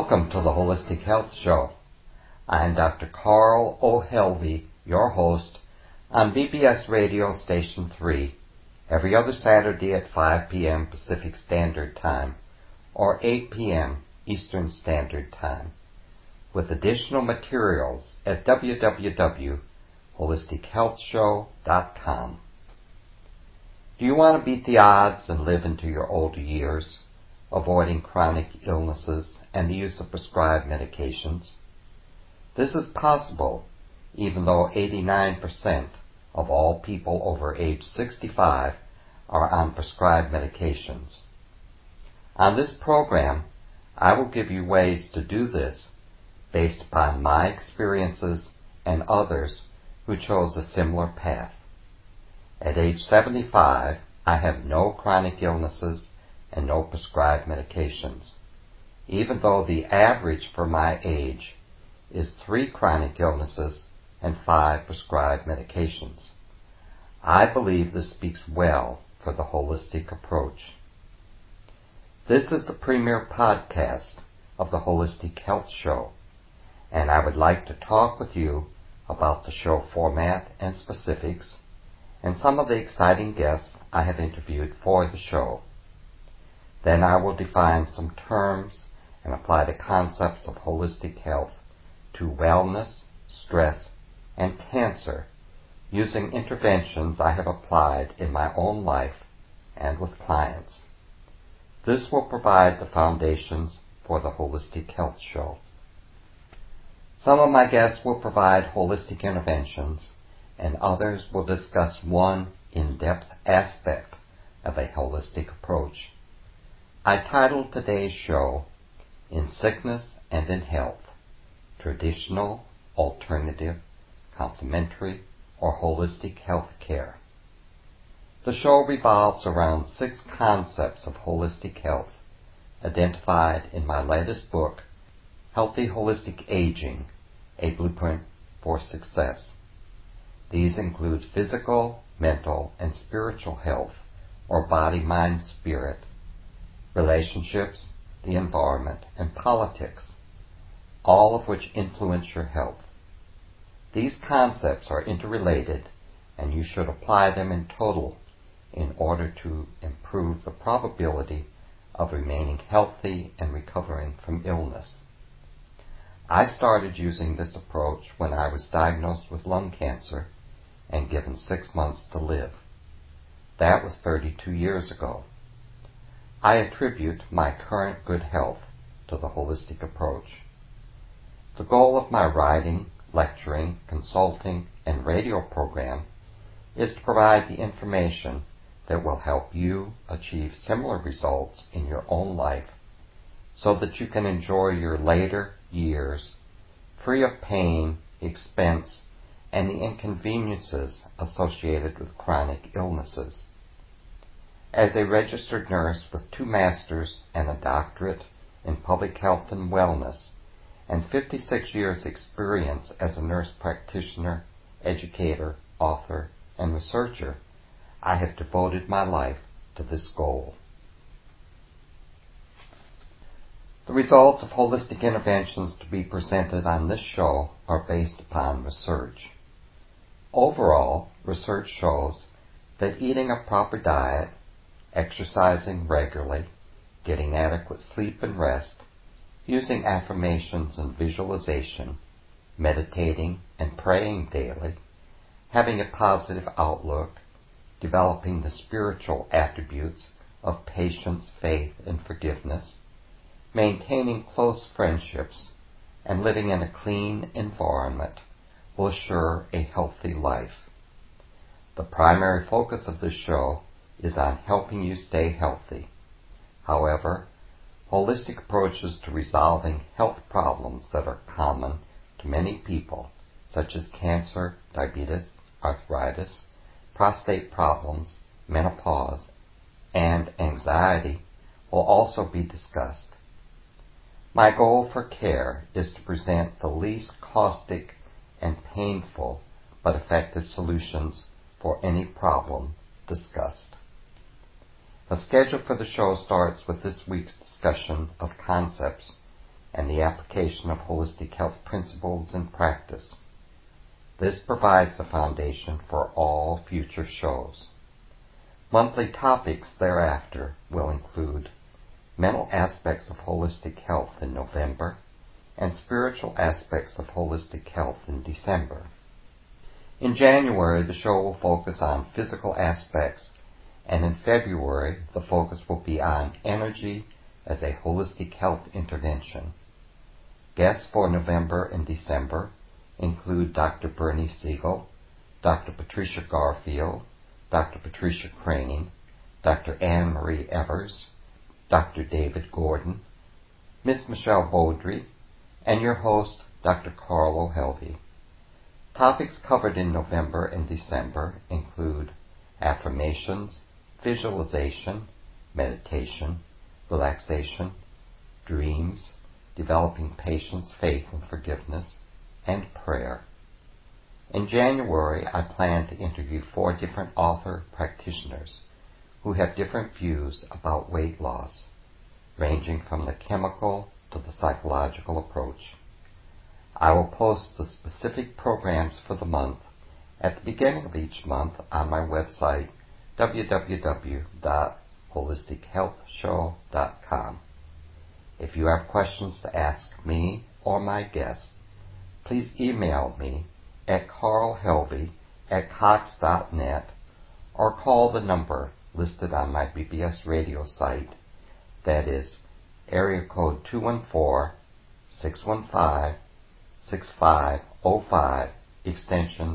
Welcome to the Holistic Health Show. I'm Dr. Carl O'Helvey, your host, on BBS Radio Station 3, every other Saturday at 5 p.m. Pacific Standard Time, or 8 p.m. Eastern Standard Time, with additional materials at www.holistichealthshow.com. Do you want to beat the odds and live into your older years, avoiding chronic illnesses and the use of prescribed medications? This is possible, even though 89% of all people over age 65 are on prescribed medications. On this program, I will give you ways to do this based upon my experiences and others who chose a similar path. At age 75, I have no chronic illnesses and no prescribed medications, even though the average for my age is 3 chronic illnesses and 5 prescribed medications. I believe this speaks well for the holistic approach. This is the premier podcast of the Holistic Health Show, and I would like to talk with you about the show format and specifics, and some of the exciting guests I have interviewed for the show. Then I will define some terms and apply the concepts of holistic health to wellness, stress, and cancer using interventions I have applied in my own life and with clients. This will provide the foundations for the Holistic Health Show. Some of my guests will provide holistic interventions, and others will discuss one in-depth aspect of a holistic approach. I titled today's show, In Sickness and in Health, Traditional, Alternative, Complementary, or Holistic Health Care. The show revolves around 6 concepts of holistic health identified in my latest book, Healthy Holistic Aging, A Blueprint for Success. These include physical, mental, and spiritual health, or body, mind, spirit, relationships, the environment, and politics, all of which influence your health. These concepts are interrelated, and you should apply them in total in order to improve the probability of remaining healthy and recovering from illness. I started using this approach when I was diagnosed with lung cancer and given 6 months to live. That was 32 years ago. I attribute my current good health to the holistic approach. The goal of my writing, lecturing, consulting, and radio program is to provide the information that will help you achieve similar results in your own life so that you can enjoy your later years free of pain, expense, and the inconveniences associated with chronic illnesses. As a registered nurse with 2 masters and a doctorate in public health and wellness, and 56 years experience as a nurse practitioner, educator, author, and researcher, I have devoted my life to this goal. The results of holistic interventions to be presented on this show are based upon research. Overall, research shows that eating a proper diet, exercising regularly, getting adequate sleep and rest, using affirmations and visualization, meditating and praying daily, having a positive outlook, developing the spiritual attributes of patience, faith, and forgiveness, maintaining close friendships, and living in a clean environment will assure a healthy life. The primary focus of this show is on helping you stay healthy. However, holistic approaches to resolving health problems that are common to many people, such as cancer, diabetes, arthritis, prostate problems, menopause, and anxiety, will also be discussed. My goal for care is to present the least caustic and painful but effective solutions for any problem discussed. The schedule for the show starts with this week's discussion of concepts and the application of holistic health principles in practice. This provides the foundation for all future shows. Monthly topics thereafter will include mental aspects of holistic health in November and spiritual aspects of holistic health in December. In January, the show will focus on physical aspects, and in February, the focus will be on energy as a holistic health intervention. Guests for November and December include Dr. Bernie Siegel, Dr. Patricia Garfield, Dr. Patricia Crane, Dr. Anne Marie Evers, Dr. David Gordon, Ms. Michelle Beaudry, and your host, Dr. Carlo Helvey. Topics covered in November and December include affirmations, visualization, meditation, relaxation, dreams, developing patience, faith, and forgiveness, and prayer. In January, I plan to interview 4 different author practitioners who have different views about weight loss, ranging from the chemical to the psychological approach. I will post the specific programs for the month at the beginning of each month on my website, www.holistichealthshow.com. If you have questions to ask me or my guests, please email me at carlhelvey@cox.net or call the number listed on my BBS radio site, that is area code 214-615-6505, extension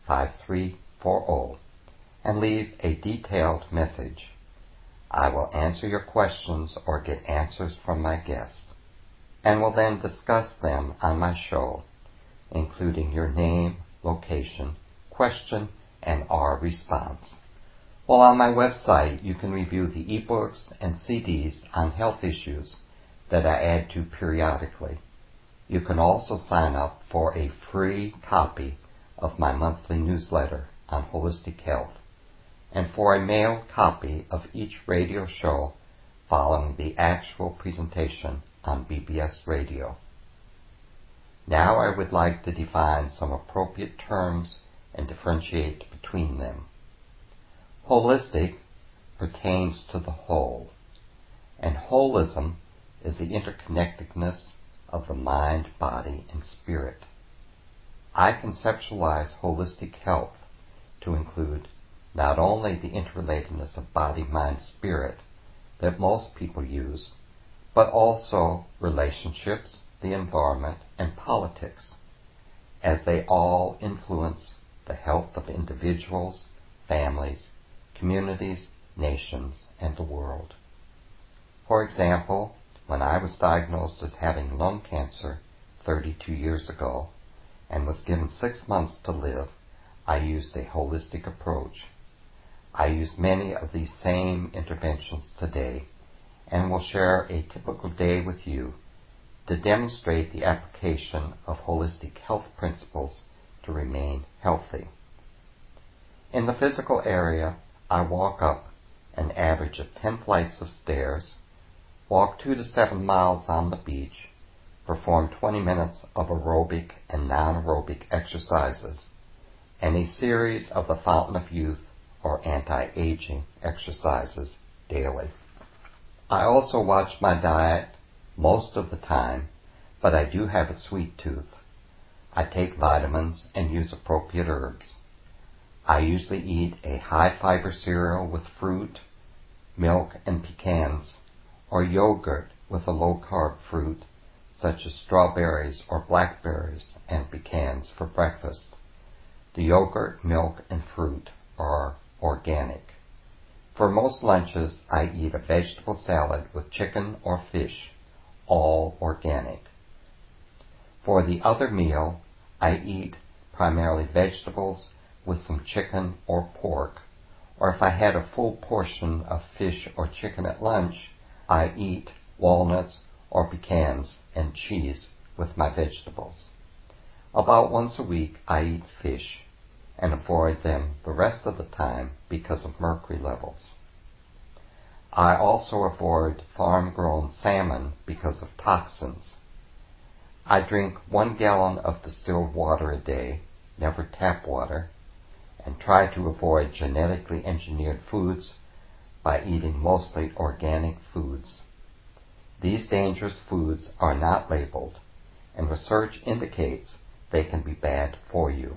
5340, and leave a detailed message. I will answer your questions or get answers from my guests, and will then discuss them on my show, including your name, location, question, and our response. While on my website, you can review the ebooks and CDs on health issues that I add to periodically. You can also sign up for a free copy of my monthly newsletter on holistic health, and for a mailed copy of each radio show following the actual presentation on BBS Radio. Now I would like to define some appropriate terms and differentiate between them. Holistic pertains to the whole, and holism is the interconnectedness of the mind, body, and spirit. I conceptualize holistic health to include not only the interrelatedness of body, mind, spirit that most people use, but also relationships, the environment, and politics, as they all influence the health of individuals, families, communities, nations, and the world. For example, when I was diagnosed as having lung cancer 32 years ago and was given 6 months to live, I used a holistic approach. I use many of these same interventions today and will share a typical day with you to demonstrate the application of holistic health principles to remain healthy. In the physical area, I walk up an average of 10 flights of stairs, walk 2 to 7 miles on the beach, perform 20 minutes of aerobic and non-aerobic exercises, and a series of the Fountain of Youth or anti-aging exercises daily. I also watch my diet most of the time, but I do have a sweet tooth. I take vitamins and use appropriate herbs. I usually eat a high-fiber cereal with fruit, milk, and pecans, or yogurt with a low-carb fruit, such as strawberries or blackberries and pecans for breakfast. The yogurt, milk, and fruit are organic. For most lunches, I eat a vegetable salad with chicken or fish, all organic. For the other meal, I eat primarily vegetables with some chicken or pork, or if I had a full portion of fish or chicken at lunch, I eat walnuts or pecans and cheese with my vegetables. About once a week, I eat fish and avoid them the rest of the time because of mercury levels. I also avoid farm-grown salmon because of toxins, I drink 1 gallon of distilled water a day, never tap water, and try to avoid genetically engineered foods by eating mostly organic foods. These dangerous foods are not labeled, and research indicates they can be bad for you.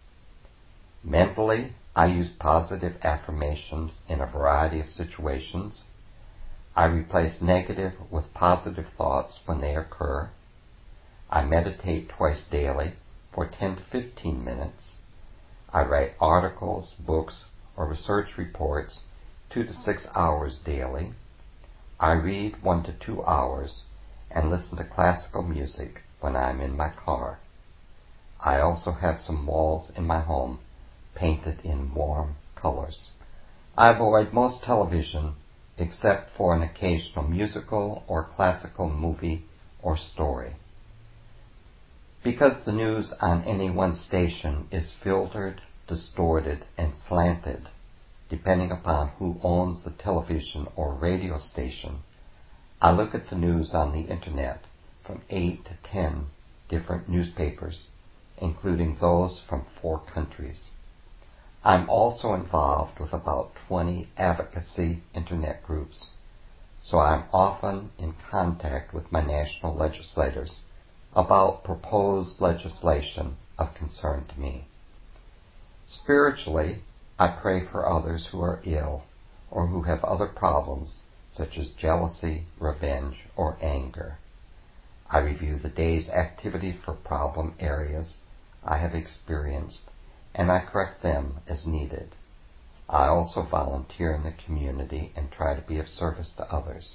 Mentally, I use positive affirmations in a variety of situations. I replace negative with positive thoughts when they occur. I meditate twice daily for 10 to 15 minutes. I write articles, books, or research reports 2 to 6 hours daily. I read 1 to 2 hours and listen to classical music when I'm in my car. I also have some walls in my home painted in warm colors. I avoid most television except for an occasional musical or classical movie or story. Because the news on any one station is filtered, distorted, and slanted, depending upon who owns the television or radio station, I look at the news on the internet from 8 to 10 different newspapers, including those from 4 countries. I'm also involved with about 20 advocacy internet groups, so I'm often in contact with my national legislators about proposed legislation of concern to me. Spiritually, I pray for others who are ill or who have other problems such as jealousy, revenge, or anger. I review the day's activity for problem areas I have experienced, and I correct them as needed. I also volunteer in the community and try to be of service to others.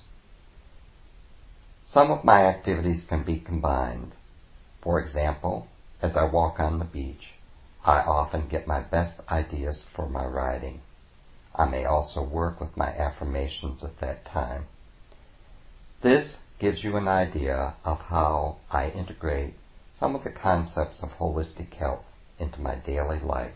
Some of my activities can be combined. For example, as I walk on the beach, I often get my best ideas for my writing. I may also work with my affirmations at that time. This gives you an idea of how I integrate some of the concepts of holistic health into my daily life.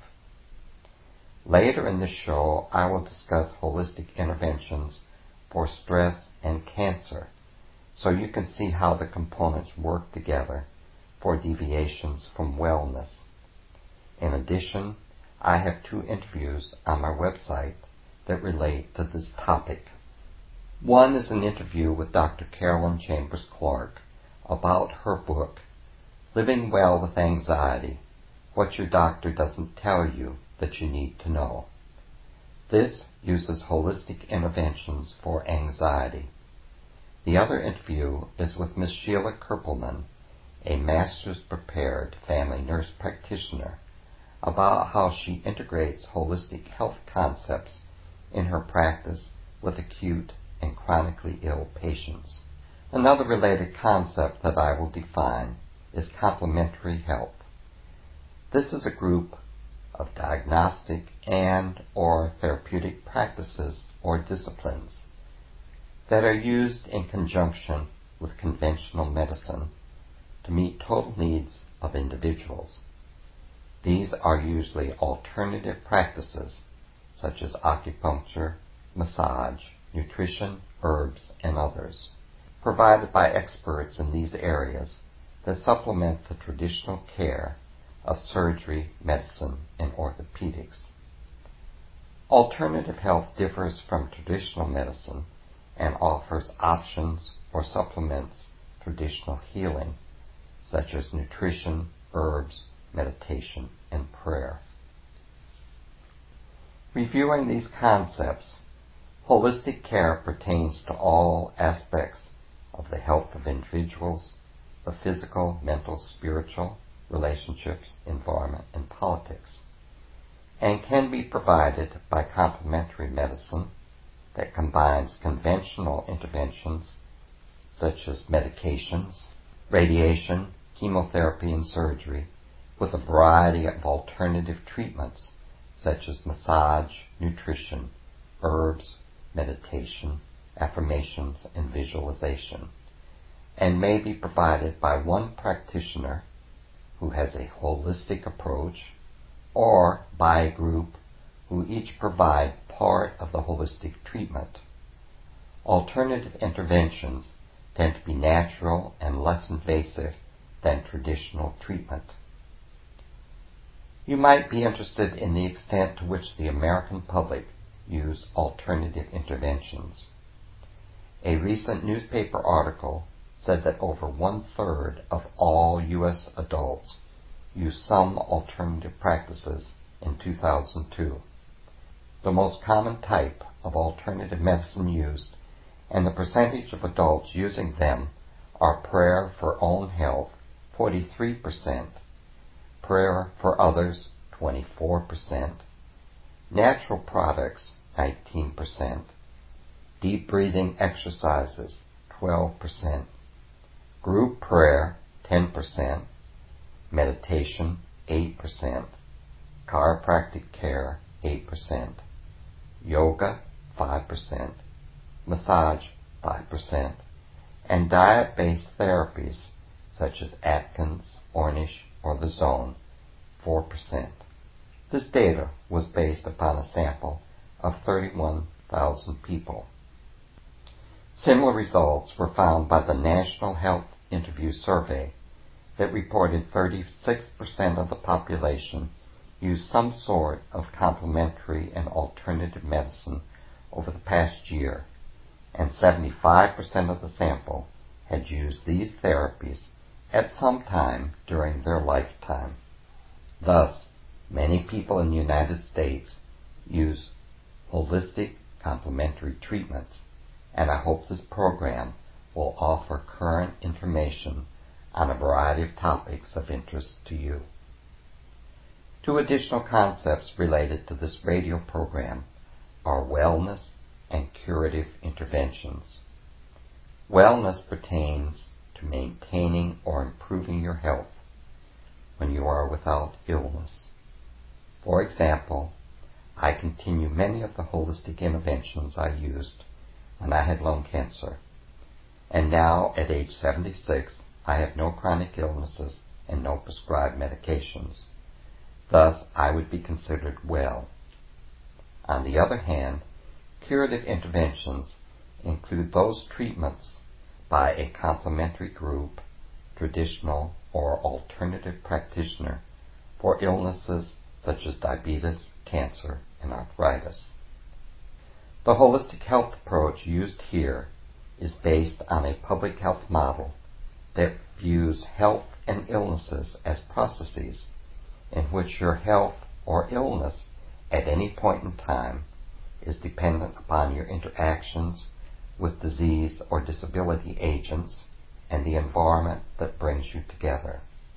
Later in this show, I will discuss holistic interventions for stress and cancer, so you can see how the components work together for deviations from wellness. In addition, I have 2 interviews on my website that relate to this topic. One is an interview with Dr. Carolyn Chambers Clark about her book, Living Well with Anxiety, What Your Doctor Doesn't Tell You That You Need to Know. This uses holistic interventions for anxiety. The other interview is with Ms. Sheila Kerpelman, a master's prepared family nurse practitioner, about how she integrates holistic health concepts in her practice with acute and chronically ill patients. Another related concept that I will define is complementary health. This is a group of diagnostic and/or therapeutic practices or disciplines that are used in conjunction with conventional medicine to meet total needs of individuals. These are usually alternative practices such as acupuncture, massage, nutrition, herbs, and others, provided by experts in these areas that supplement the traditional care of surgery, medicine, and orthopedics. Alternative health differs from traditional medicine and offers options or supplements traditional healing, such as nutrition, herbs, meditation, and prayer. Reviewing these concepts, holistic care pertains to all aspects of the health of individuals, the physical, mental, spiritual, relationships, environment, and politics, and can be provided by complementary medicine that combines conventional interventions such as medications, radiation, chemotherapy, and surgery with a variety of alternative treatments such as massage, nutrition, herbs, meditation, affirmations, and visualization, and may be provided by one practitioner who has a holistic approach or by a group who each provide part of the holistic treatment. Alternative interventions tend to be natural and less invasive than traditional treatment. You might be interested in the extent to which the American public use alternative interventions. A recent newspaper article said that over 1/3 of all U.S. adults use some alternative practices in 2002. The most common type of alternative medicine used and the percentage of adults using them are prayer for own health, 43%, prayer for others, 24%, natural products, 19%, deep breathing exercises, 12%, group prayer, 10%, meditation, 8%, chiropractic care, 8%, yoga, 5%, massage, 5%, and diet-based therapies such as Atkins, Ornish, or the Zone, 4%. This data was based upon a sample of 31,000 people. Similar results were found by the National Health Interview Survey that reported 36% of the population used some sort of complementary and alternative medicine over the past year, and 75% of the sample had used these therapies at some time during their lifetime. Thus, many people in the United States use holistic complementary treatments, and I hope this program will offer current information on a variety of topics of interest to you. Two additional concepts related to this radio program are wellness and curative interventions. Wellness pertains to maintaining or improving your health when you are without illness. For example, I continue many of the holistic interventions I used when I had lung cancer, and now at age 76 I have no chronic illnesses and no prescribed medications. Thus, I would be considered well. On the other hand, curative interventions include those treatments by a complementary group, traditional or alternative practitioner for illnesses such as diabetes, cancer, and arthritis. The holistic health approach used here is based on a public health model that views health and illnesses as processes in which your health or illness at any point in time is dependent upon your interactions with disease or disability agents and the environment that brings you together.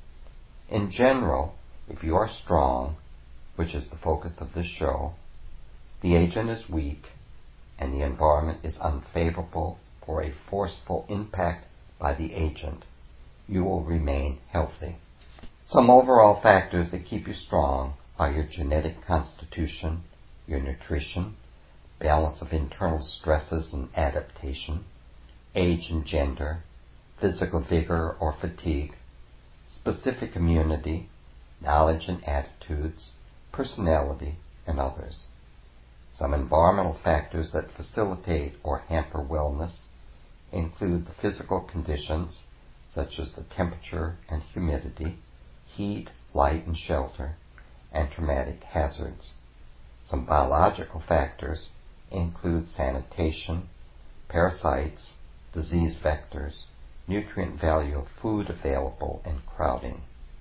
In general, if you are strong, which is the focus of this show, the agent is weak, and the environment is unfavorable for a forceful impact by the agent, you will remain healthy. Some overall factors that keep you strong are your genetic constitution, your nutrition, balance of internal stresses and adaptation, age and gender, physical vigor or fatigue, specific immunity, knowledge and attitudes, personality, and others. Some environmental factors that facilitate or hamper wellness include the physical conditions such as the temperature and humidity, heat, light, and shelter, and traumatic hazards. Some biological factors include sanitation, parasites, disease vectors, nutrient value of food available, and crowding.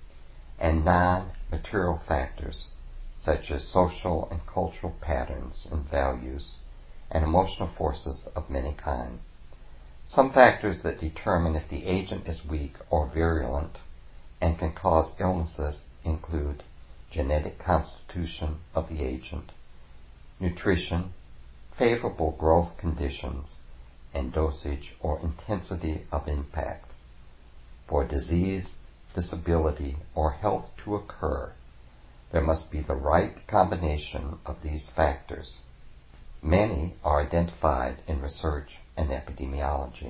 And non-material factors such as social and cultural patterns and values, and emotional forces of many kinds. Some factors that determine if the agent is weak or virulent and can cause illnesses include genetic constitution of the agent, nutrition, favorable growth conditions, and dosage or intensity of impact. For disease, disability, or health to occur, there must be the right combination of these factors. Many are identified in research and epidemiology.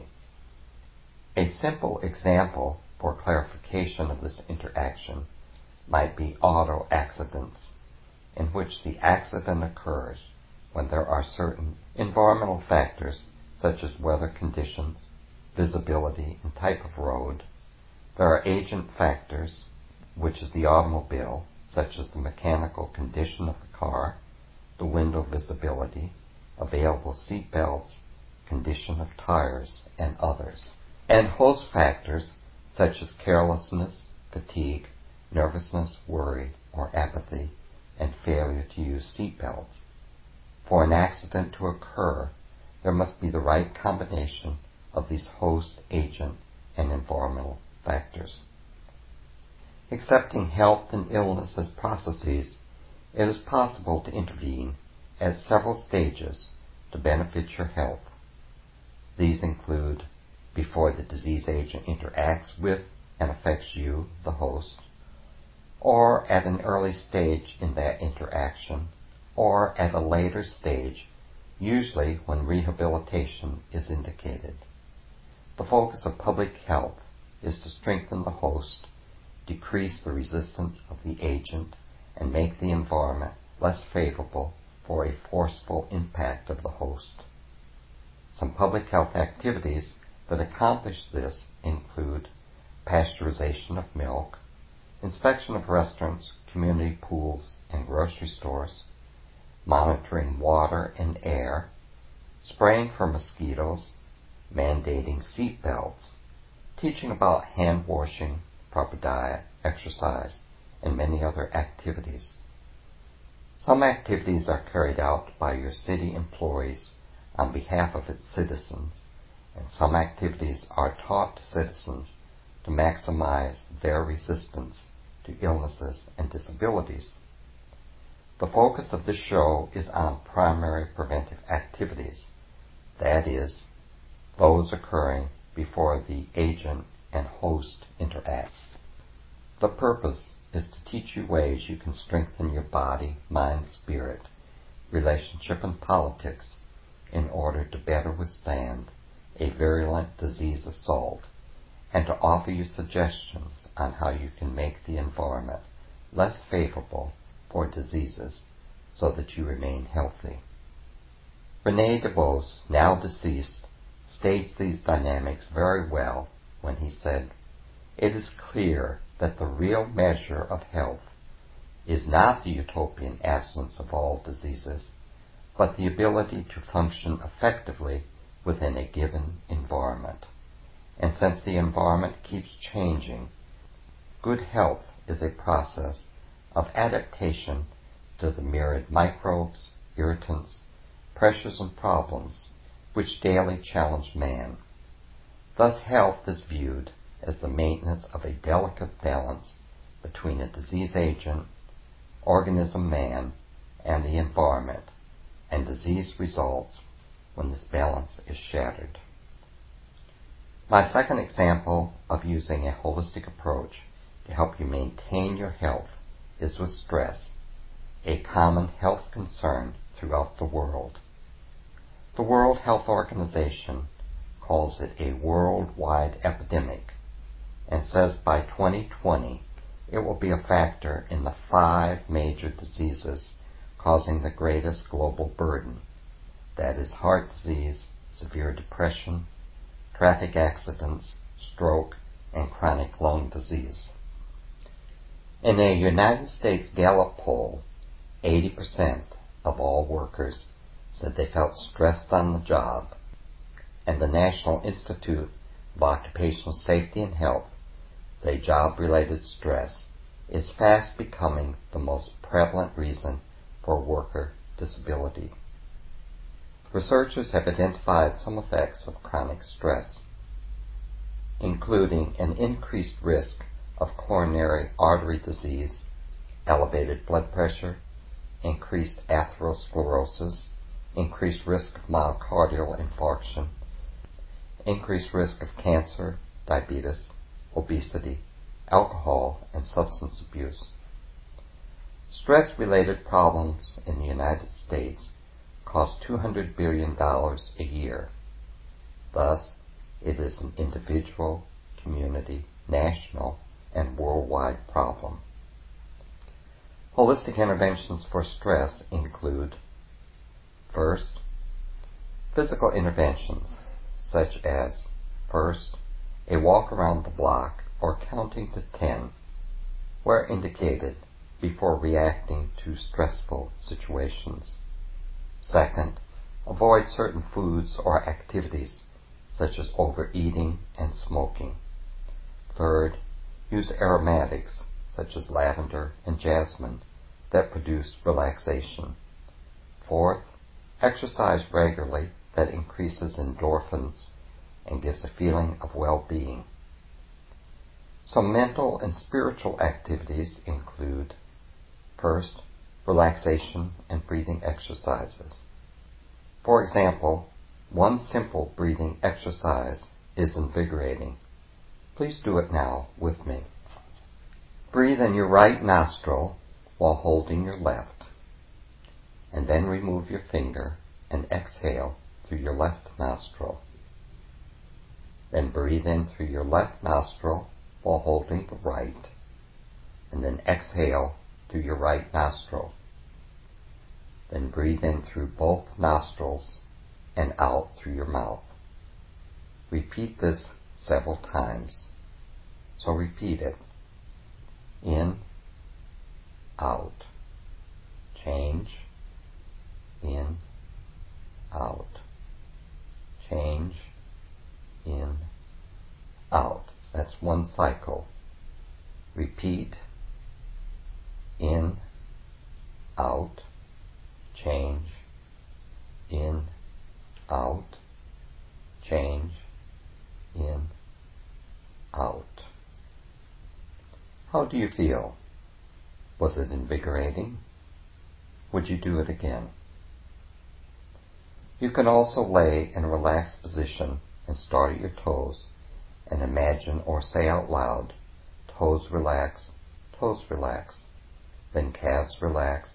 A simple example for clarification of this interaction might be auto accidents, in which the accident occurs when there are certain environmental factors such as weather conditions, visibility and type of road, There are agent factors, which is the automobile, such as the mechanical condition of the car, the window visibility, available seat belts, condition of tires, and others. And host factors, such as carelessness, fatigue, nervousness, worry, or apathy, and failure to use seat belts. For an accident to occur, there must be the right combination of these host, agent, and environmental factors. Accepting health and illness as processes, it is possible to intervene at several stages to benefit your health. These include before the disease agent interacts with and affects you, the host, or at an early stage in that interaction, or at a later stage, usually when rehabilitation is indicated. The focus of public health is to strengthen the host, decrease the resistance of the agent, and make the environment less favorable for a forceful impact of the host. Some public health activities that accomplish this include pasteurization of milk, inspection of restaurants, community pools, and grocery stores, monitoring water and air, spraying for mosquitoes, mandating seat belts, teaching about hand washing, proper diet, exercise, and many other activities. Some activities are carried out by your city employees on behalf of its citizens, and some activities are taught to citizens to maximize their resistance to illnesses and disabilities. The focus of this show is on primary preventive activities, that is, those occurring before the agent and host interact. The purpose is to teach you ways you can strengthen your body, mind, spirit, relationship, and politics in order to better withstand a virulent disease assault, and to offer you suggestions on how you can make the environment less favorable for diseases so that you remain healthy. Rene DeBose, now deceased, states these dynamics very well when he said, "It is clear that the real measure of health is not the utopian absence of all diseases, but the ability to function effectively within a given environment. And since the environment keeps changing, good health is a process of adaptation to the myriad microbes, irritants, pressures, and problems which daily challenge man. Thus health is viewed as the maintenance of a delicate balance between a disease agent, organism man, and the environment, and disease results when this balance is shattered." My second example of using a holistic approach to help you maintain your health is with stress, a common health concern throughout the world. The World Health Organization calls it a worldwide epidemic and says by 2020 it will be a factor in the 5 major diseases causing the greatest global burden, that is heart disease, severe depression, traffic accidents, stroke, and chronic lung disease. In a United States Gallup poll, 80% of all workers said they felt stressed on the job, and the National Institute of Occupational Safety and Health say job-related stress is fast becoming the most prevalent reason for worker disability. Researchers have identified some effects of chronic stress, including an increased risk of coronary artery disease, elevated blood pressure, increased atherosclerosis, increased risk of myocardial infarction, increased risk of cancer, diabetes, obesity, alcohol, and substance abuse. Stress-related problems in the United States cost $200 billion a year. Thus, it is an individual, community, national, and worldwide problem. Holistic interventions for stress include: first, physical interventions such as, first, a walk around the block or counting to 10, where indicated, before reacting to stressful situations. Second, avoid certain foods or activities, such as overeating and smoking. Third, use aromatics, such as lavender and jasmine, that produce relaxation. Fourth, exercise regularly that increases endorphins and gives a feeling of well-being. Some mental and spiritual activities include, first, relaxation and breathing exercises. For example, one simple breathing exercise is invigorating. Please do it now with me. Breathe in your right nostril while holding your left, and then remove your finger and exhale through your left nostril. Then breathe in through your left nostril while holding the right, and then exhale through your right nostril. Then breathe in through both nostrils and out through your mouth. Repeat this several times. So repeat it. In, out. Change, in, out. Change, in, out. That's one cycle. Repeat. In, out. Change, in, out. Change, in, out. How do you feel? Was it invigorating? Would you do it again? You can also lay in a relaxed position and start at your toes and imagine or say out loud, toes relax, then calves relax,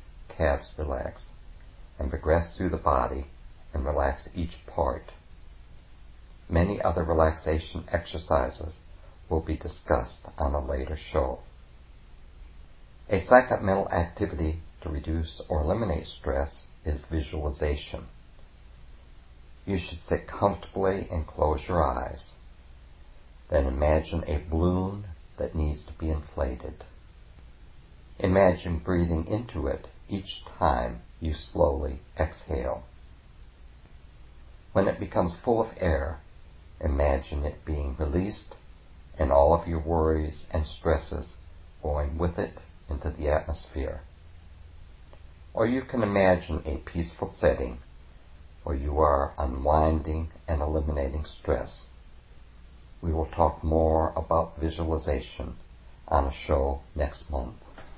and progress through the body and relax each part. Many other relaxation exercises will be discussed on a later show. A second mental activity to reduce or eliminate stress is visualization. You should sit comfortably and close your eyes. Then imagine a balloon that needs to be inflated. Imagine breathing into it each time you slowly exhale. When it becomes full of air, imagine it being released and all of your worries and stresses going with it into the atmosphere. Or you can imagine a peaceful setting where you are unwinding and eliminating stress. We will talk more about visualization on a show next month.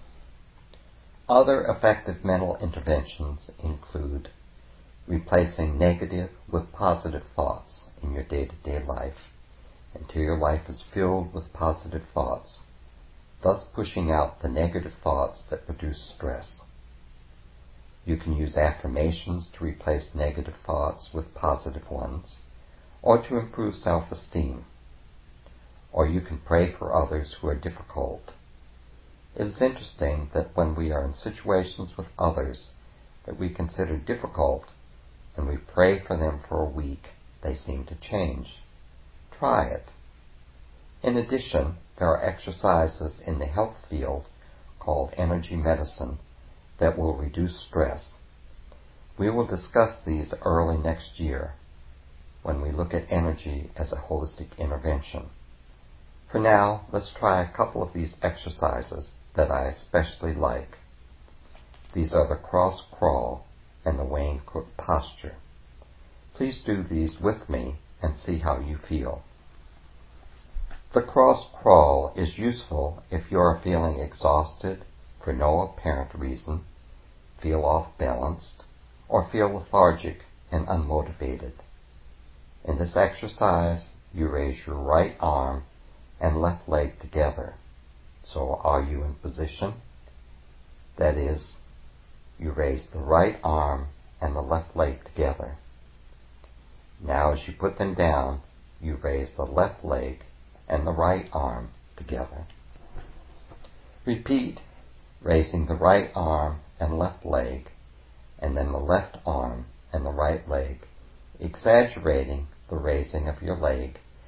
Other effective mental interventions include replacing negative with positive thoughts in your day-to-day life until your life is filled with positive thoughts, thus pushing out the negative thoughts that produce stress. You can use affirmations to replace negative thoughts with positive ones, or to improve self-esteem. Or you can pray for others who are difficult. It is interesting that when we are in situations with others that we consider difficult and we pray for them for a week, they seem to change. Try it. In addition, there are exercises in the health field called energy medicine that will reduce stress. We will discuss these early next year when we look at energy as a holistic intervention. For now, let's try a couple of these exercises that I especially like. These are the cross crawl and the Wayne Cook posture. Please do these with me and see how you feel. The cross crawl is useful if you are feeling exhausted for no apparent reason, feel off-balanced, or feel lethargic and unmotivated. In this exercise, you raise your right arm and left leg together. So are you in position? That is, you raise the right arm and the left leg together. Now as you put them down, you raise the left leg and the right arm together. Repeat, raising the right arm and left leg, and then the left arm and the right leg, exaggerating the raising of your leg,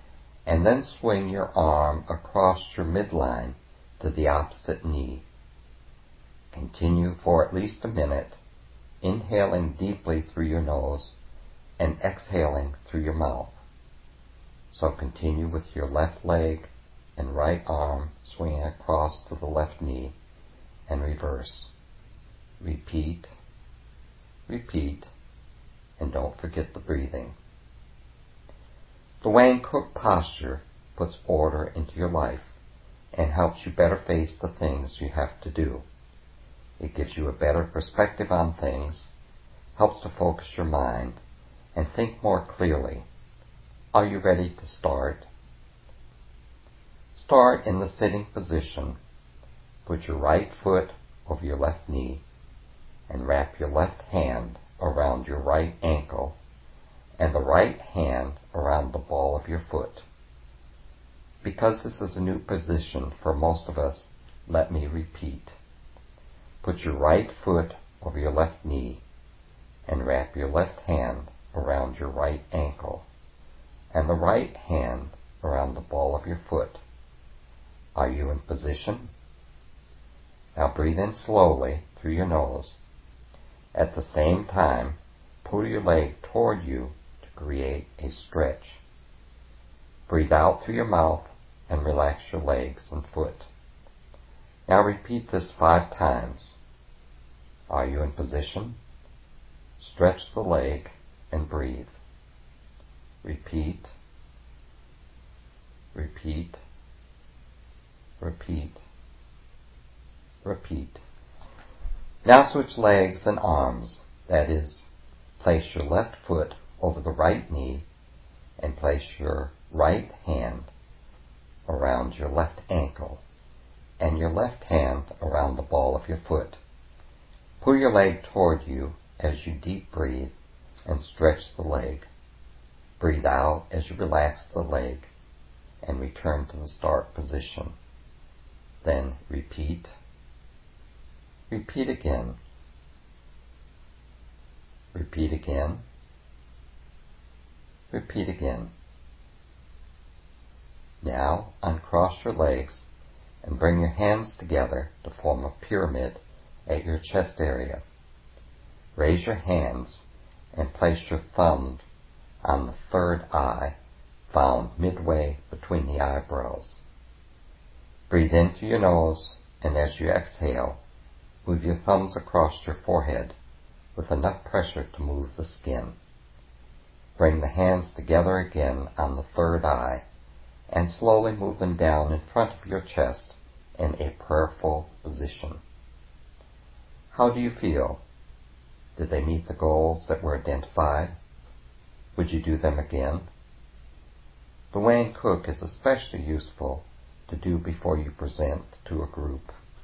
and then swing your arm across your midline to the opposite knee. Continue for at least a minute, inhaling deeply through your nose and exhaling through your mouth. So continue with your left leg and right arm swinging across to the left knee and reverse. Repeat, repeat, and don't forget the breathing. The Wayne Cook posture puts order into your life and helps you better face the things you have to do. It gives you a better perspective on things, helps to focus your mind, and think more clearly. Are you ready to start? Start in the sitting position. Put your right foot over your left knee and wrap your left hand around your right ankle and the right hand around the ball of your foot. Because this is a new position for most of us, let me repeat. Put your right foot over your left knee and wrap your left hand around your right ankle and the right hand around the ball of your foot. Are you in position? Now breathe in slowly through your nose. At the same time, pull your leg toward you to create a stretch. Breathe out through your mouth and relax your legs and foot. Now repeat this 5 times. Are you in position? Stretch the leg and breathe. Repeat, repeat, repeat, repeat. Now switch legs and arms. That is, place your left foot over the right knee and place your right hand around your left ankle and your left hand around the ball of your foot. Pull your leg toward you as you deep breathe and stretch the leg. Breathe out as you relax the leg and return to the start position. Then repeat. Repeat again. Repeat again. Repeat again. Now uncross your legs and bring your hands together to form a pyramid at your chest area. Raise your hands and place your thumb on the third eye, found midway between the eyebrows. Breathe in through your nose, and as you exhale, move your thumbs across your forehead with enough pressure to move the skin. Bring the hands together again on the third eye, and slowly move them down in front of your chest in a prayerful position. How do you feel? Did they meet the goals that were identified? Would you do them again? The Wayne Cook is especially useful to do before you present to a group.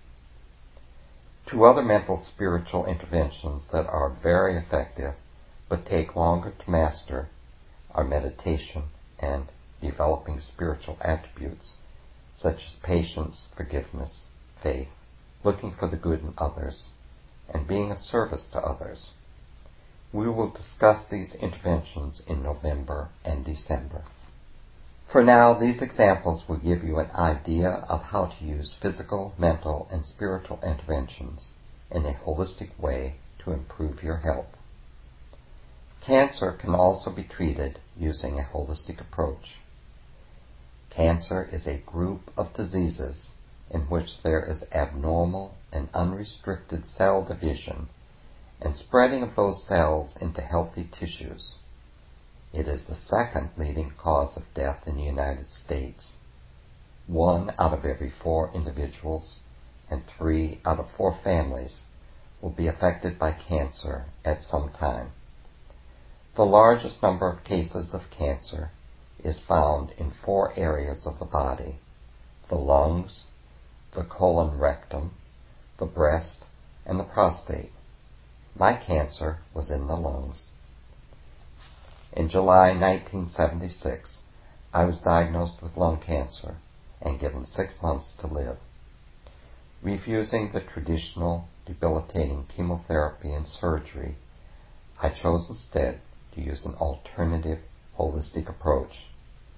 2 other mental spiritual interventions that are very effective but take longer to master are meditation and developing spiritual attributes such as patience, forgiveness, faith, looking for the good in others, and being of service to others. We will discuss these interventions in November and December. For now, these examples will give you an idea of how to use physical, mental, and spiritual interventions in a holistic way to improve your health. Cancer can also be treated using a holistic approach. Cancer is a group of diseases in which there is abnormal and unrestricted cell division and spreading of those cells into healthy tissues. It is the 2nd leading cause of death in the United States. 1 out of every 4 individuals and 3 out of 4 families will be affected by cancer at some time. The largest number of cases of cancer is found in 4 areas of the body: the lungs, the colon rectum, the breast, and the prostate. My cancer was in the lungs. In July 1976, I was diagnosed with lung cancer and given 6 months to live. Refusing the traditional debilitating chemotherapy and surgery, I chose instead to use an alternative, holistic approach.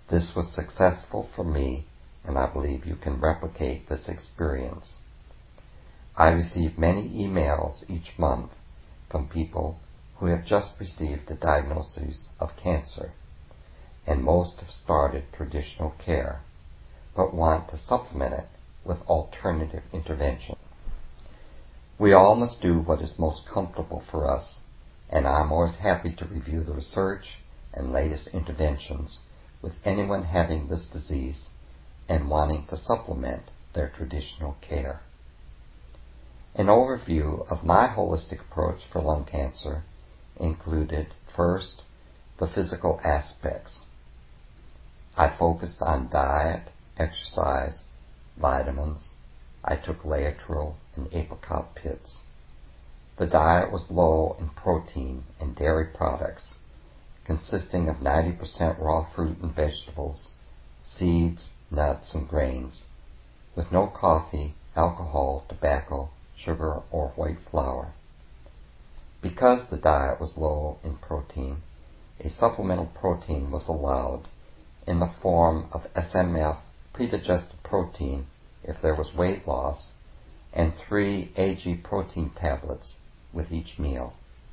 This was successful for me, and I believe you can replicate this experience. I receive many emails each month from people who have just received a diagnosis of cancer, and most have started traditional care, but want to supplement it with alternative intervention. We all must do what is most comfortable for us, and I'm always happy to review the research and latest interventions with anyone having this disease and wanting to supplement their traditional care. An overview of my holistic approach for lung cancer included, first, the physical aspects. I focused on diet, exercise, vitamins. I took Laetrile and apricot pits. The diet was low in protein and dairy products, consisting of 90% raw fruit and vegetables, seeds, nuts, and grains, with no coffee, alcohol, tobacco, sugar, or white flour. Because the diet was low in protein, a supplemental protein was allowed in the form of SMF predigested protein if there was weight loss, and 3 AG protein tablets with each meal.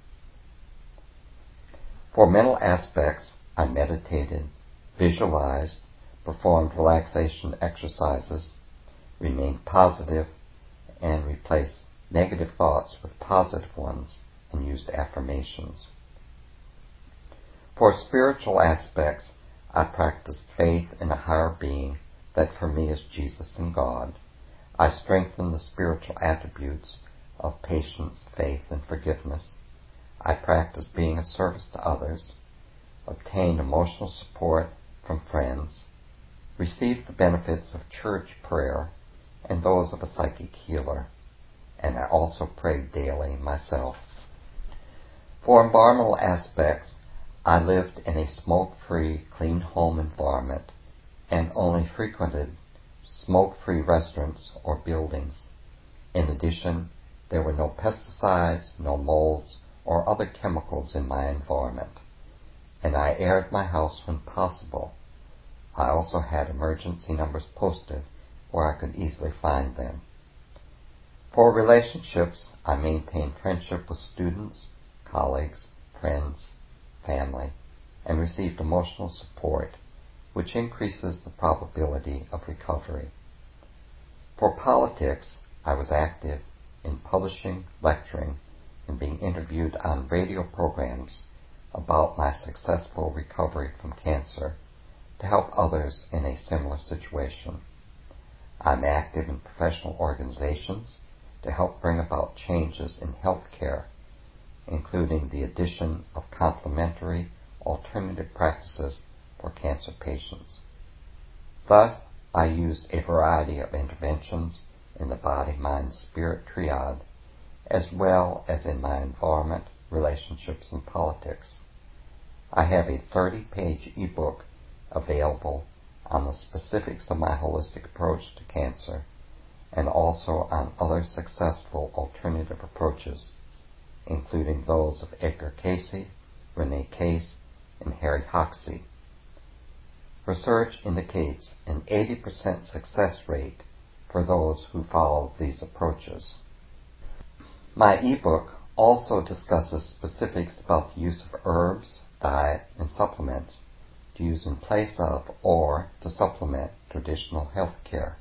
For mental aspects, I meditated, visualized, performed relaxation exercises, remained positive, and replaced negative thoughts with positive ones, and used affirmations. For spiritual aspects, I practiced faith in a higher being that for me is Jesus and God. I strengthened the spiritual attributes of patience, faith, and forgiveness. I practiced being of service to others, obtained emotional support from friends, received the benefits of church prayer and those of a psychic healer, and I also prayed daily myself. For environmental aspects, I lived in a smoke-free, clean home environment and only frequented smoke-free restaurants or buildings. In addition, there were no pesticides, no molds, or other chemicals in my environment, and I aired my house when possible. I also had emergency numbers posted where I could easily find them. For relationships, I maintained friendship with students, colleagues, friends, family, and received emotional support, which increases the probability of recovery. For politics, I was active in publishing, lecturing, and being interviewed on radio programs about my successful recovery from cancer to help others in a similar situation. I'm active in professional organizations to help bring about changes in healthcare, including the addition of complementary alternative practices for cancer patients. Thus, I used a variety of interventions in the body-mind-spirit triad, as well as in my environment, relationships, and politics. I have a 30-page ebook available on the specifics of my holistic approach to cancer, and also on other successful alternative approaches, including those of Edgar Cayce, Rene Case, and Harry Hoxsey. Research indicates an 80% success rate for those who follow these approaches. My ebook also discusses specifics about the use of herbs, diet, and supplements to use in place of or to supplement traditional health care.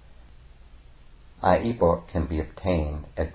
My ebook can be obtained at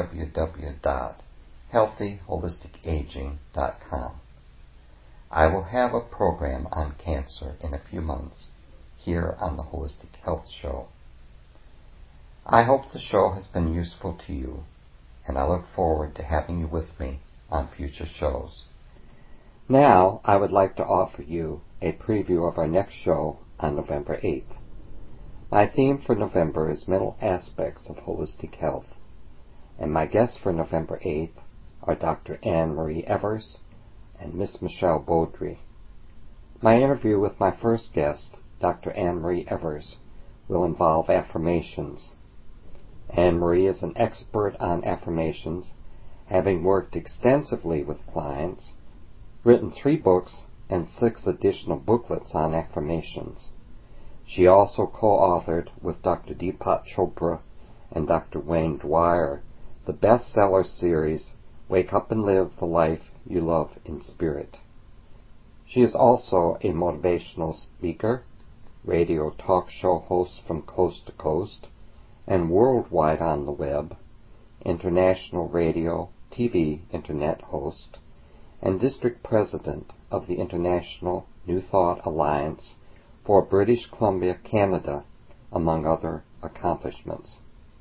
www.healthyholisticaging.com. I will have a program on cancer in a few months here on the Holistic Health Show. I hope the show has been useful to you, and I look forward to having you with me on future shows. Now, I would like to offer you a preview of our next show on November 8th. My theme for November is mental aspects of holistic health, and my guests for November 8th are Dr. Anne Marie Evers and Miss Michelle Beaudry. My interview with my first guest, Dr. Anne Marie Evers, will involve affirmations. Anne Marie is an expert on affirmations, having worked extensively with clients, written 3 books, and 6 additional booklets on affirmations. She also co-authored with Dr. Deepak Chopra and Dr. Wayne Dwyer the bestseller series, Wake Up and Live the Life You Love in Spirit. She is also a motivational speaker, radio talk show host from coast to coast, and worldwide on the web, international radio, TV, internet host, and district president of the International New Thought Alliance for British Columbia, Canada, among other accomplishments.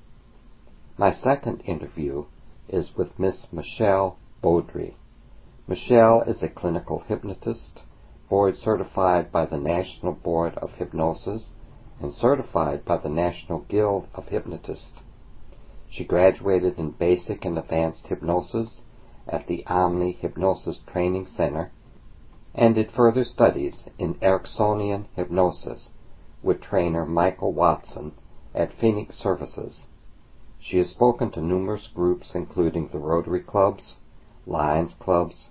My second interview is with Miss Michelle Beaudry. Michelle is a clinical hypnotist, board certified by the National Board of Hypnosis and certified by the National Guild of Hypnotists. She graduated in basic and advanced hypnosis at the Omni Hypnosis Training Center and did further studies in Ericksonian hypnosis with trainer Michael Watson at Phoenix Services. She has spoken to numerous groups including the Rotary Clubs, Lions Clubs,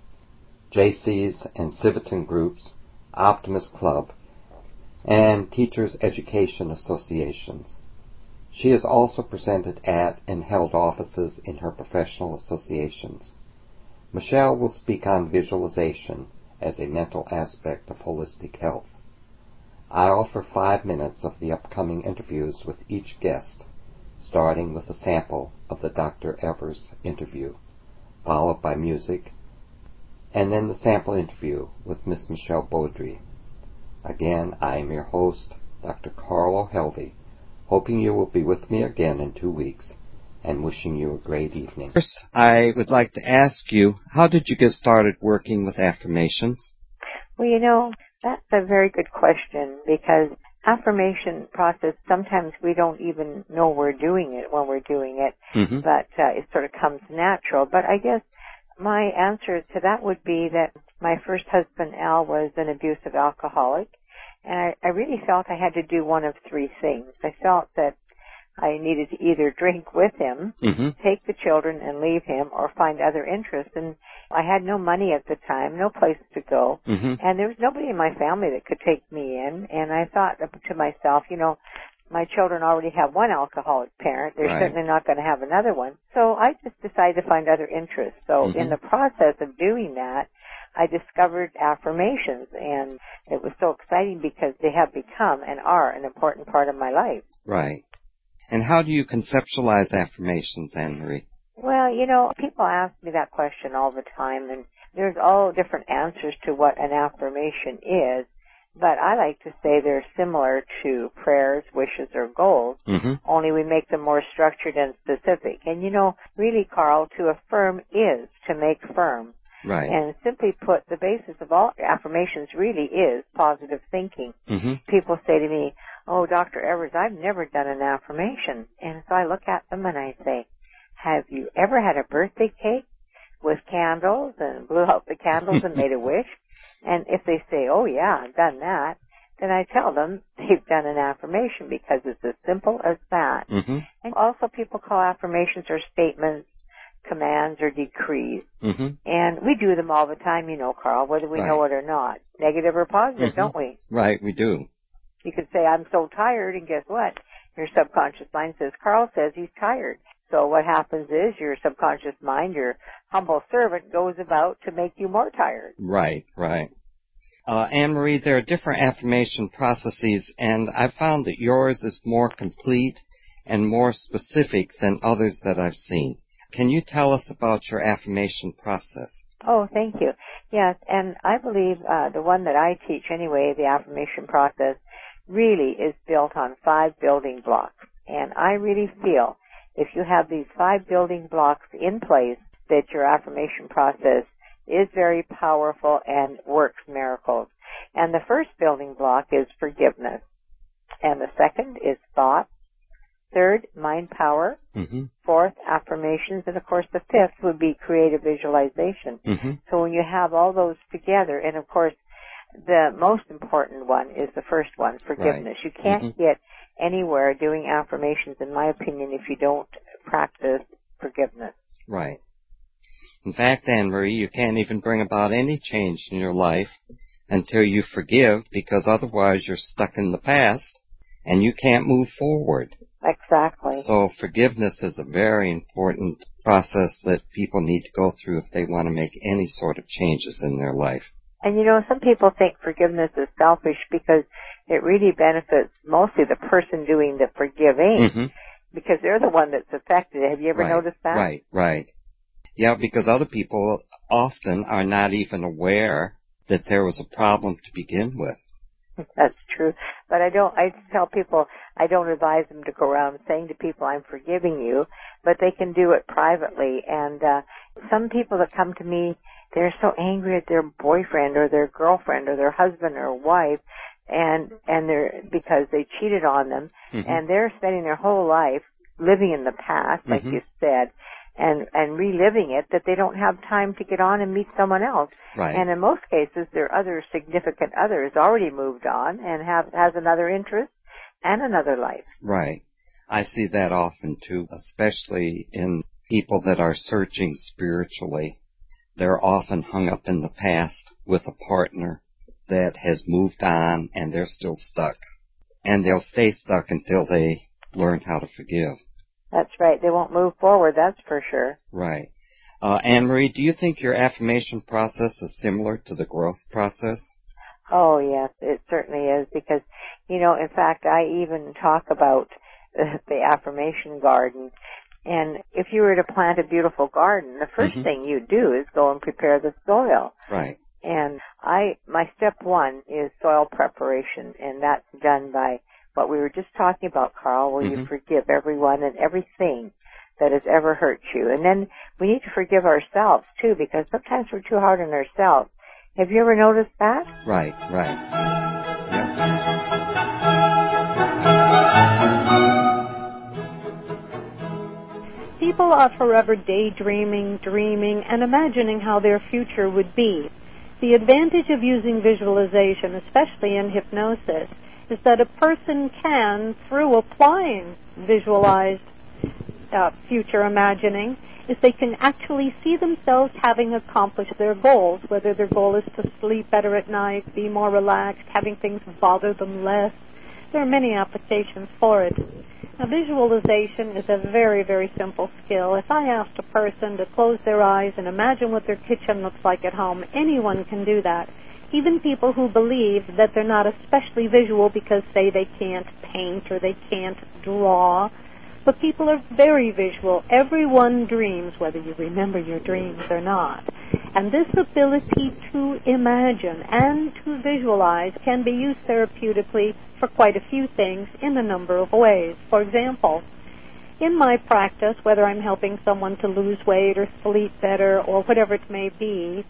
JC's and Civitan groups, Optimist Club, and Teachers Education Associations. She has also presented at and held offices in her professional associations. Michelle will speak on visualization as a mental aspect of holistic health. I offer 5 minutes of the upcoming interviews with each guest, starting with a sample of the Dr. Evers interview, followed by music, and then the sample interview with Miss Michelle Beaudry. Again, I am your host, Dr. Carlo Helvey, hoping you will be with me again in 2 weeks, and wishing you a great evening. First, I would like to ask you, how did you get started working with affirmations? Well, that's a very good question, because affirmation process, sometimes we don't even know we're doing it when we're doing it, but it sort of comes natural. But I guess my answer to that would be that my first husband, Al, was an abusive alcoholic, and I really felt I had to do one of 3 things. I felt that I needed to either drink with him, take the children and leave him, or find other interests. And I had no money at the time, no place to go, and there was nobody in my family that could take me in. And I thought to myself, my children already have one alcoholic parent. They're certainly not going to have another one. So I just decided to find other interests. So in the process of doing that, I discovered affirmations, and it was so exciting because they have become and are an important part of my life. Right. And how do you conceptualize affirmations, Anne-Marie? Well, people ask me that question all the time, and there's all different answers to what an affirmation is, but I like to say they're similar to prayers, wishes, or goals, only we make them more structured and specific. And, really, Carl, to affirm is to make firm. Right. And simply put, the basis of all affirmations really is positive thinking. People say to me, "Oh, Dr. Evers, I've never done an affirmation." And so I look at them and I say, "Have you ever had a birthday cake with candles and blew out the candles and made a wish?" And if they say, "Oh, yeah, I've done that," then I tell them they've done an affirmation, because it's as simple as that. And also people call affirmations or statements commands or decrees. And we do them all the time, Carl, whether we know it or not. Negative or positive, don't we? Right, we do. You could say, "I'm so tired," and guess what? Your subconscious mind says, "Carl says he's tired." So what happens is your subconscious mind, your humble servant, goes about to make you more tired. Right. Anne-Marie, there are different affirmation processes, and I found that yours is more complete and more specific than others that I've seen. Can you tell us about your affirmation process? Oh, thank you. Yes, and I believe the one that I teach anyway, the affirmation process, really is built on 5 building blocks. And I really feel if you have these 5 building blocks in place, that your affirmation process is very powerful and works miracles. And the first building block is forgiveness. And the second is thought. Third, mind power. Fourth, affirmations. And, of course, the fifth would be creative visualization. So when you have all those together, and, of course, the most important one is the first one, forgiveness. You can't get anywhere doing affirmations, in my opinion, if you don't practice forgiveness. Right. In fact, Anne-Marie, you can't even bring about any change in your life until you forgive, because otherwise you're stuck in the past and you can't move forward. Exactly. So forgiveness is a very important process that people need to go through if they want to make any sort of changes in their life. And some people think forgiveness is selfish because it really benefits mostly the person doing the forgiving, because they're the one that's affected. Have you ever noticed that? Right. Yeah, because other people often are not even aware that there was a problem to begin with. That's true. But I tell people, I don't advise them to go around saying to people, I'm forgiving you, but they can do it privately. And some people that come to me, they're so angry at their boyfriend or their girlfriend or their husband or wife, and they're, because they cheated on them, and they're spending their whole life living in the past, like you said, and reliving it, that they don't have time to get on and meet someone else. Right. And in most cases, their other significant other has already moved on and has another interest and another life. Right. I see that often too, especially in people that are searching spiritually. They're often hung up in the past with a partner that has moved on and they're still stuck. And they'll stay stuck until they learn how to forgive. That's right. They won't move forward, that's for sure. Right. Anne-Marie, do you think your affirmation process is similar to the growth process? Oh, yes, it certainly is, because, in fact, I even talk about the affirmation garden. And if you were to plant a beautiful garden, the first thing you do is go and prepare the soil. Right. And my step one is soil preparation, and that's done by what we were just talking about, Carl, where you forgive everyone and everything that has ever hurt you. And then we need to forgive ourselves, too, because sometimes we're too hard on ourselves. Have you ever noticed that? Right. Yeah. People are forever daydreaming, dreaming, and imagining how their future would be. The advantage of using visualization, especially in hypnosis, is that a person can, through applying visualized future imagining, is they can actually see themselves having accomplished their goals, whether their goal is to sleep better at night, be more relaxed, having things bother them less. There are many applications for it. Now, visualization is a very, very simple skill. If I asked a person to close their eyes and imagine what their kitchen looks like at home, anyone can do that. Even people who believe that they're not especially visual because, say, they can't paint or they can't draw. But people are very visual. Everyone dreams, whether you remember your dreams or not. And this ability to imagine and to visualize can be used therapeutically for quite a few things in a number of ways. For example, in my practice, whether I'm helping someone to lose weight or sleep better or whatever it may be,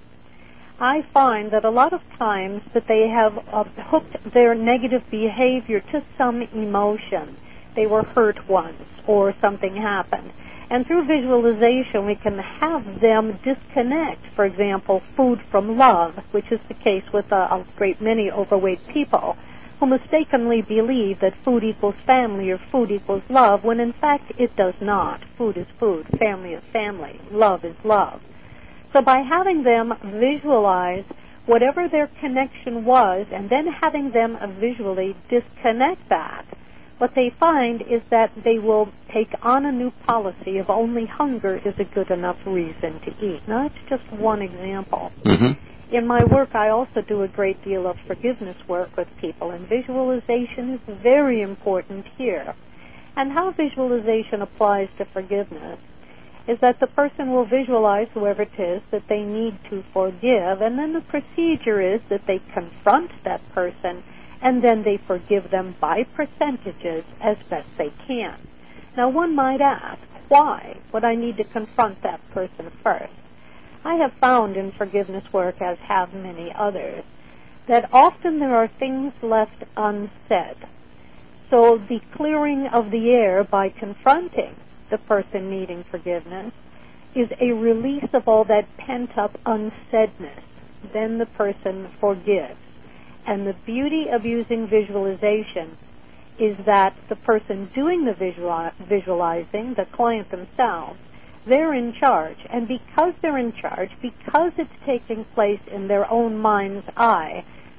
I find that a lot of times that they have hooked their negative behavior to some emotion. They were hurt once or something happened. And through visualization, we can have them disconnect, for example, food from love, which is the case with a great many overweight people who mistakenly believe that food equals family or food equals love, when in fact it does not. Food is food, family is family, love is love. So by having them visualize whatever their connection was and then having them visually disconnect that, what they find is that they will take on a new policy of only hunger is a good enough reason to eat. Now, that's just one example. In my work, I also do a great deal of forgiveness work with people, and visualization is very important here. And how visualization applies to forgiveness is that the person will visualize whoever it is that they need to forgive, and then the procedure is that they confront that person and then they forgive them by percentages as best they can. Now, one might ask, why would I need to confront that person first? I have found in forgiveness work, as have many others, that often there are things left unsaid. So the clearing of the air by confronting the person needing forgiveness is a release of all that pent-up unsaidness. Then the person forgives. And the beauty of using visualization is that the person doing the visualizing, the client themselves, they're in charge. And because they're in charge, because it's taking place in their own mind's eye,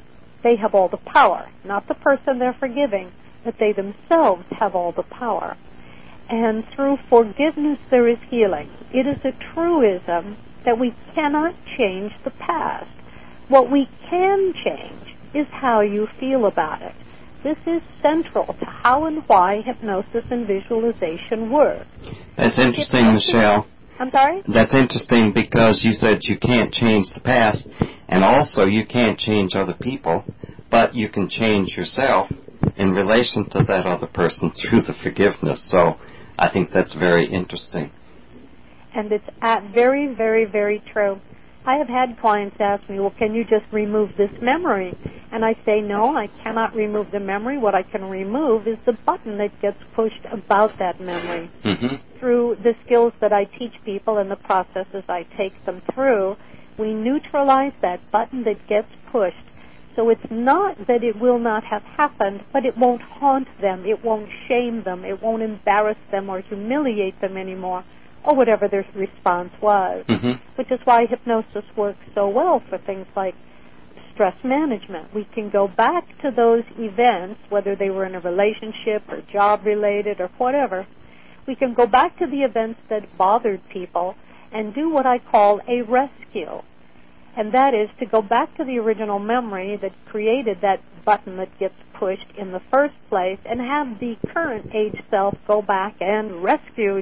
they have all the power. Not the person they're forgiving, but they themselves have all the power. And through forgiveness there is healing. It is a truism that we cannot change the past. What we can change is how you feel about it. This is central to how and why hypnosis and visualization work. That's interesting, Michelle. I'm sorry? That's interesting because you said you can't change the past, and also you can't change other people, but you can change yourself in relation to that other person through the forgiveness. So I think that's very interesting. And it's very, very, very true. I have had clients ask me, well, can you just remove this memory? And I say, no, I cannot remove the memory. What I can remove is the button that gets pushed about that memory. Mm-hmm. Through the skills that I teach people and the processes I take them through, we neutralize that button that gets pushed. So it's not that it will not have happened, but it won't haunt them. It won't shame them. It won't embarrass them or humiliate them anymore, or whatever their response was, which is why hypnosis works so well for things like stress management. We can go back to those events, whether they were in a relationship or job-related or whatever. We can go back to the events that bothered people and do what I call a rescue. And that is to go back to the original memory that created that button that gets pushed in the first place and have the current age self go back and rescue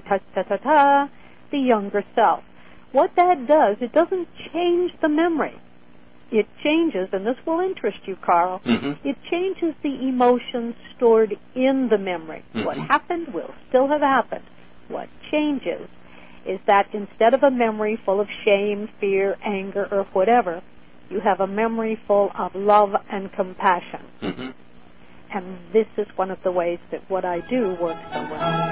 the younger self. What that does, it doesn't change the memory. It changes, and this will interest you, Carl, it changes the emotions stored in the memory. What happened will still have happened. What changes is that instead of a memory full of shame, fear, anger, or whatever, you have a memory full of love and compassion. And this is one of the ways that what I do works so well.